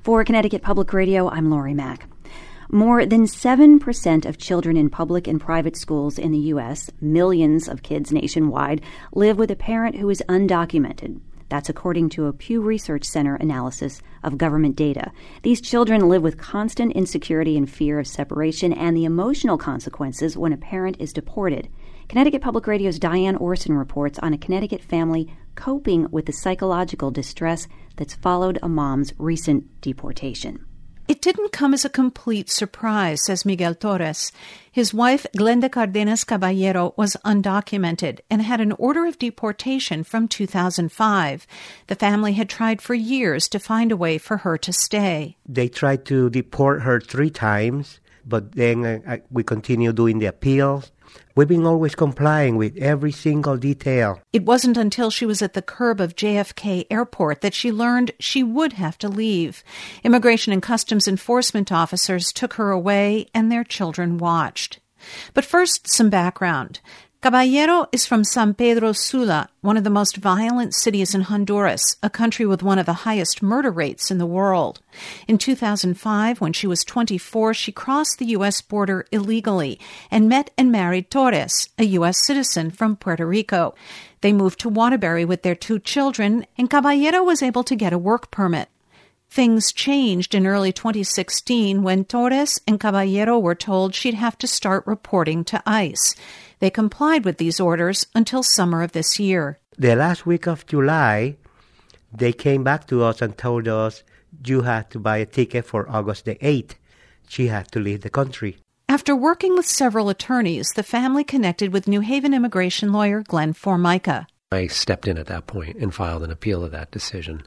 For Connecticut Public Radio, I'm Lori Mack. More than 7% of children in public and private schools in the U.S., millions of kids nationwide, live with a parent who is undocumented. That's according to a Pew Research Center analysis of government data. These children live with constant insecurity and fear of separation and the emotional consequences when a parent is deported. Connecticut Public Radio's Diane Orson reports on a Connecticut family coping with the psychological distress that's followed a mom's recent deportation. It didn't come as a complete surprise, says Miguel Torres. His wife, Glenda Cardenas Caballero, was undocumented and had an order of deportation from 2005. The family had tried for years to find a way for her to stay. They tried to deport her 3 times, but then we continue doing the appeals. We've been always complying with every single detail. It wasn't until she was at the curb of JFK Airport that she learned she would have to leave. Immigration and Customs Enforcement officers took her away and their children watched. But first, some background. Caballero is from San Pedro Sula, one of the most violent cities in Honduras, a country with one of the highest murder rates in the world. In 2005, when she was 24, she crossed the U.S. border illegally and met and married Torres, a U.S. citizen from Puerto Rico. They moved to Waterbury with their 2 children, and Caballero was able to get a work permit. Things changed in early 2016 when Torres and Caballero were told she'd have to start reporting to ICE. They complied with these orders until summer of this year. The last week of July, they came back to us and told us, you had to buy a ticket for August the 8th. She had to leave the country. After working with several attorneys, the family connected with New Haven immigration lawyer Glenn Formica. I stepped in at that point and filed an appeal of that decision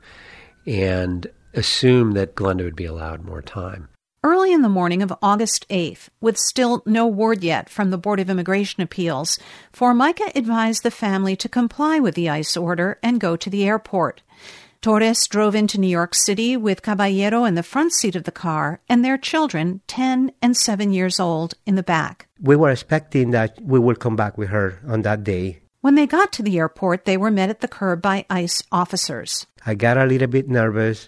and assumed that Glenda would be allowed more time. Early in the morning of August 8th, with still no word yet from the Board of Immigration Appeals, Formica advised the family to comply with the ICE order and go to the airport. Torres drove into New York City with Caballero in the front seat of the car and their children, 10 and 7 years old, in the back. We were expecting that we would come back with her on that day. When they got to the airport, they were met at the curb by ICE officers. I got a little bit nervous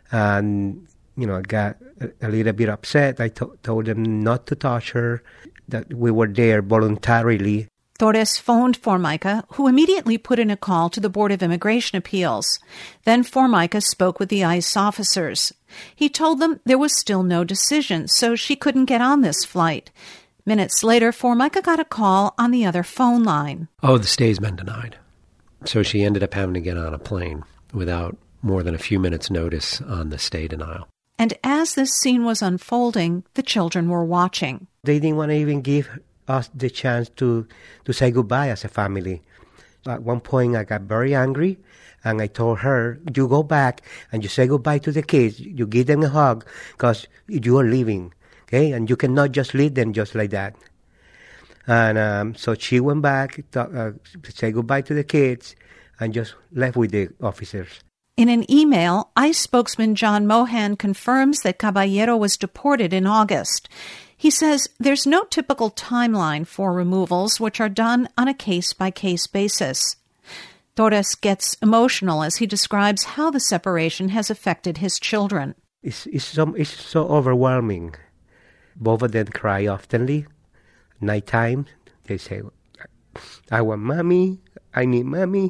and I got a little bit upset. I told them not to touch her, that we were there voluntarily. Torres phoned Formica, who immediately put in a call to the Board of Immigration Appeals. Then Formica spoke with the ICE officers. He told them there was still no decision, so she couldn't get on this flight. Minutes later, Formica got a call on the other phone line. Oh, the stay's been denied. So she ended up having to get on a plane without more than a few minutes' notice on the stay denial. And as this scene was unfolding, the children were watching. They didn't want to even give us the chance to say goodbye as a family. At one point, I got very angry, and I told her, you go back and you say goodbye to the kids. You give them a hug because you are leaving, okay? And you cannot just leave them just like that. And so she went back to say goodbye to the kids and just left with the officers. In an email, ICE spokesman John Mohan confirms that Caballero was deported in August. He says there's no typical timeline for removals, which are done on a case-by-case basis. Torres gets emotional as he describes how the separation has affected his children. It's so overwhelming. Both of them cry oftenly. Nighttime, they say, I want mommy, I need mommy.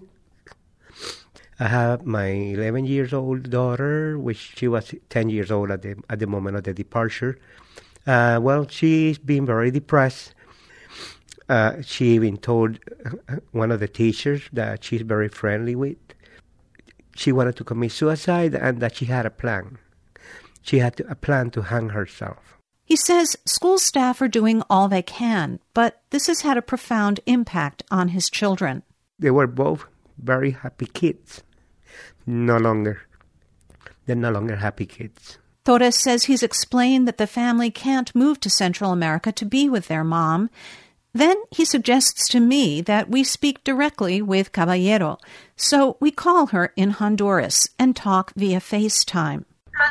I have my 11-year-old daughter, which she was 10 years old at the moment of the departure. She's been very depressed. She even told one of the teachers that she's very friendly with. She wanted to commit suicide and that she had a plan. She had a plan to hang herself. He says school staff are doing all they can, but this has had a profound impact on his children. They were both very happy kids. They're no longer happy kids. Torres says he's explained that the family can't move to Central America to be with their mom. Then he suggests to me that we speak directly with Caballero. So we call her in Honduras and talk via FaceTime.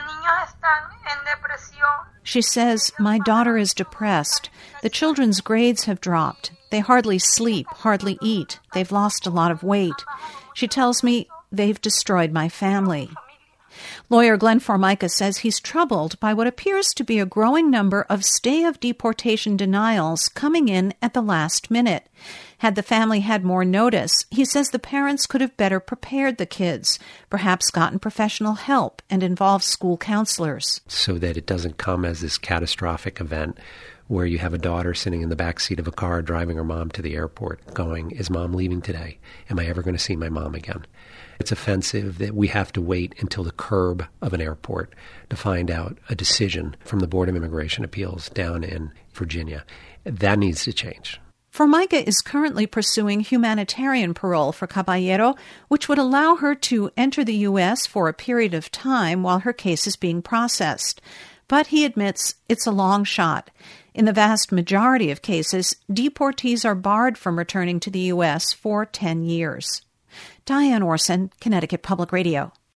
She says, my daughter is depressed. The children's grades have dropped. They hardly sleep, hardly eat. They've lost a lot of weight. She tells me they've destroyed my family. Lawyer Glenn Formica says he's troubled by what appears to be a growing number of stay of deportation denials coming in at the last minute. Had the family had more notice, he says the parents could have better prepared the kids, perhaps gotten professional help and involved school counselors. So that it doesn't come as this catastrophic event where you have a daughter sitting in the back seat of a car driving her mom to the airport going, is mom leaving today? Am I ever going to see my mom again? It's offensive that we have to wait until the curb of an airport to find out a decision from the Board of Immigration Appeals down in Virginia. That needs to change. Formica is currently pursuing humanitarian parole for Caballero, which would allow her to enter the U.S. for a period of time while her case is being processed. But he admits it's a long shot. In the vast majority of cases, deportees are barred from returning to the U.S. for 10 years. Diane Orson, Connecticut Public Radio.